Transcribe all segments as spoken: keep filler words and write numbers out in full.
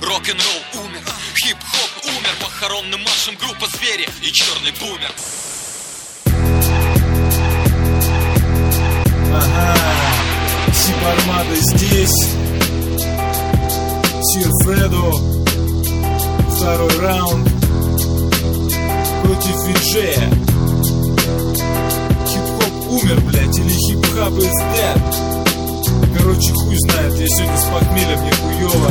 Рок-н-ролл умер, хип-хоп умер, похоронным маршем группа «Звери» и «Черный бумер». Ага, Сибармада здесь, Сир Фредо, второй раунд против Виджея. Хип-хоп умер, блять, или хип-хап is dead. Короче, хуй знает, я сегодня с похмелья, мне хуёво.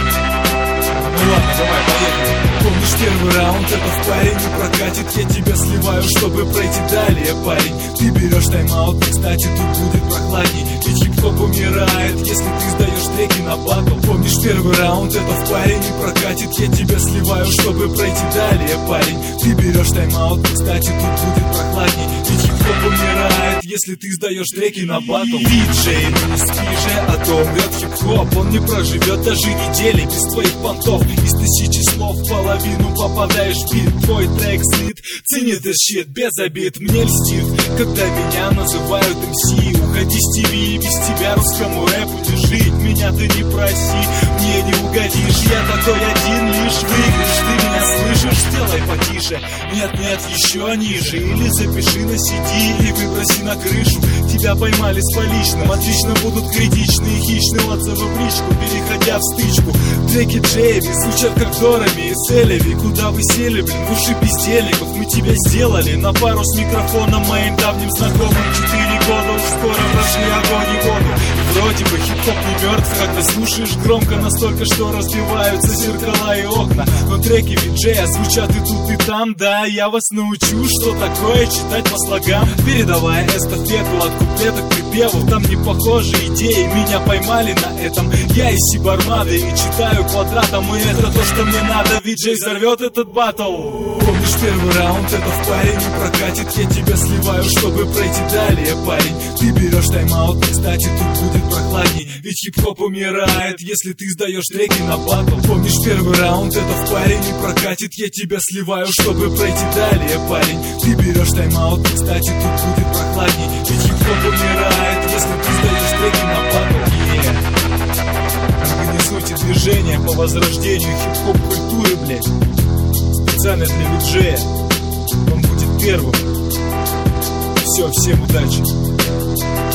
Ну ладно, давай, поехали. Помнишь первый раунд, это в паре не прокатит. Я тебя сливаю, чтобы пройти далее, парень. Ты берешь тайм-аут, и, кстати, тут будет прохладней. Ведь хип-хоп умирает, если ты сдаешь треки на батл. Помнишь первый раунд, это в паре не прокатит. Я тебя сливаю, чтобы пройти далее, парень. Ты берешь тайм-аут, и, кстати, тут будет прохладней. Ведь хип-хоп умирает, если ты сдаешь треки на батл. Виджей, ну не спи же, а то умрет хип-хоп. Он не проживет даже недели без твоих понтов. Из тысячи слов половину попадаешь в бит. Твой трек слит, ценит этот щит без обид. Мне льстит, когда меня называют эм си. Уходи с ти ви, без тебя русскому рэпу не жить. Меня ты не проси, мне не угодишь. Я такой один лишь выигрыш. Ты меня слышишь? Сделай потише. Нет, нет, еще ниже. Или запиши на си ди и выброси на крышу. Тебя поймали с поличным. Отлично будут критичные хищные отзывы в личку, переходя в стычку. Треки Джейви звучат как Дорами и Селеви. Куда вы сели, блин, в уши бездельников. Мы тебя сделали на пару с микрофоном моим давним знакомым. Четыре года уж скоро прошли огонь и воду. Вроде бы хип-хоп не мертв, когда слушаешь громко настолько, что разбиваются зеркала и окна. Но треки Виджея звучат и тут, и там. Да, я вас научу, что такое читать по слогам, передавая эстафету от куплета к припеву. Там не похожие идеи, меня поймали на этом. Я из Сибармады и читаю квадратом. И это то, что мне надо, Виджей взорвет этот баттл. Помнишь первый раунд, это в паре не прокатит. Я тебя сливаю, чтобы пройти далее, парень. Ты берешь тайм-аут, и, кстати, тут будет прохладней. Ведь хип-хоп умирает, если ты сдаешь треки на баттл. Помнишь первый раунд, это в паре не прокатит. Я тебя сливаю, чтобы пройти далее, парень. Ты берешь тайм-аут, и, кстати, тут будет прохладней. Ведь хип-хоп умирает, если ты сдаешь треки на баттл. Yeah. Организуйте движение по возрождению хип-хоп культуры, блять. Специально для Виджея. Он будет первым. Все, всем удачи.